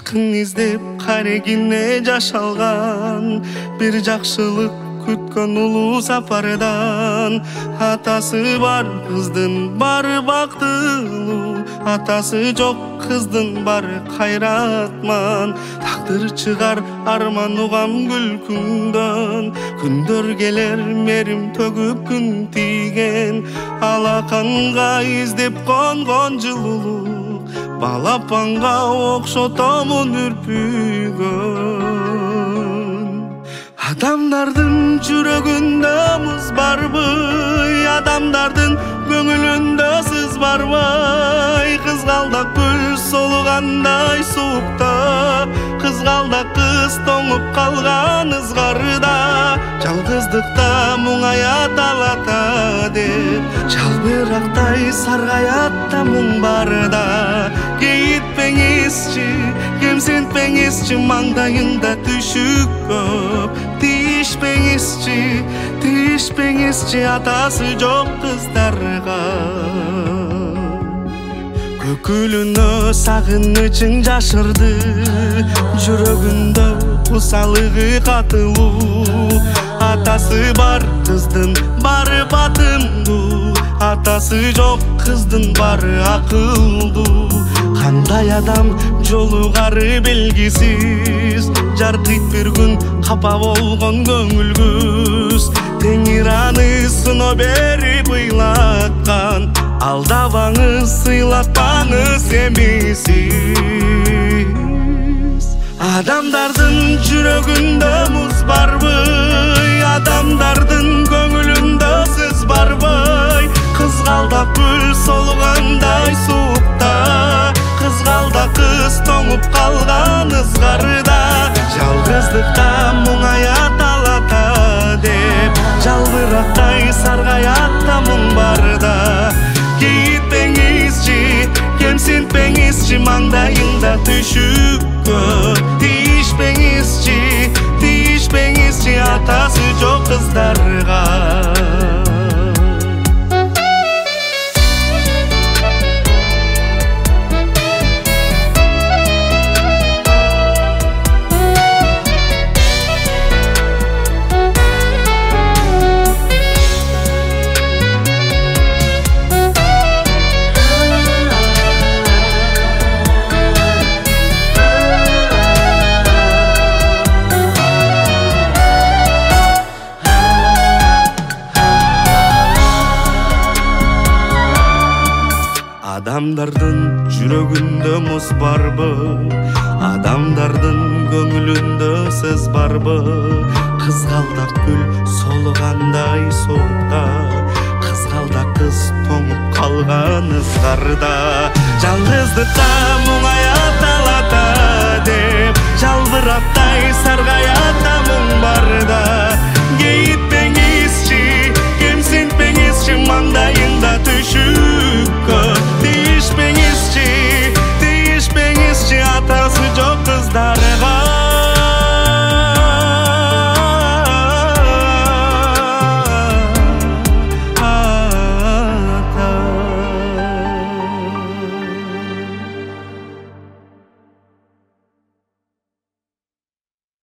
Жакын издеп карегине жашалган, бир жакшылык күткөн улуу сапардан. Атасы бар кыздын бары бактылуу, атасы жок кыздын бары кайратман. Тагдыр чыгар арман угам күлкүңдөн, күндөр келер мерим төгүп күн тийген. Алаканга издеп конгон жылуулук, балапанга окшотомун үрпүгөн. Адамдардын жүрөгүндө муз барбы, адамдардын көңүлүндө сыз барбай. Кызгалдак гүл солугандай суукта, кызгалдак кыз тоңуп калган ызгарда. Жалгыздыкта муңаят алата деп, жалбырактай саргаятта муң барда. Кейитпеңизчи, кемсинтпеңизчи, маңдайыңда түшүк көп. Тийишпеңизчи, атасы жок кыздарга. Көкүлүнө сагынычың жашырды, жүрөгүндө кусалыгы катылуу. Атасы бар кыздын бары батымдуу, атасы жок кыздын бары акылдуу. Кандай адам жолугары белгисиз, жаркыйт бир күн капа болгон көңүлгүз. Теңир аны сыно берип ыйлаткан, алдабаңыз, сыйлатпаңыз эмисиз. Адамдардын жүрөгүндө муз барбы, адамдардын көңүлүндө сыз барбы. Кызгалдак гүл солугандай суукта, кызгалдак кыз тоңуп калган ызгарда. Жалгыздыкта муңаят алата деп, жалбырактай саргаятта муң барда. Кейитпеңизчи, кемсинтпеңизчи, маңдайыңда түшүк көп. Тийишпеңизчи, атасы жок кыздарга. Адамдардын жүрөгүндө муз барбы, адамдардын көңүлүндө сыз барбы. Кызгалдак гүл солугандай суукта, кызгалдак кыз тоңуп калган ызгарда. Жалгыздыкта муңаят алата деп, жалбырактай саргаятта муң барда. Кейитпеңизчи, кемсинтпеңизчи, маңдайың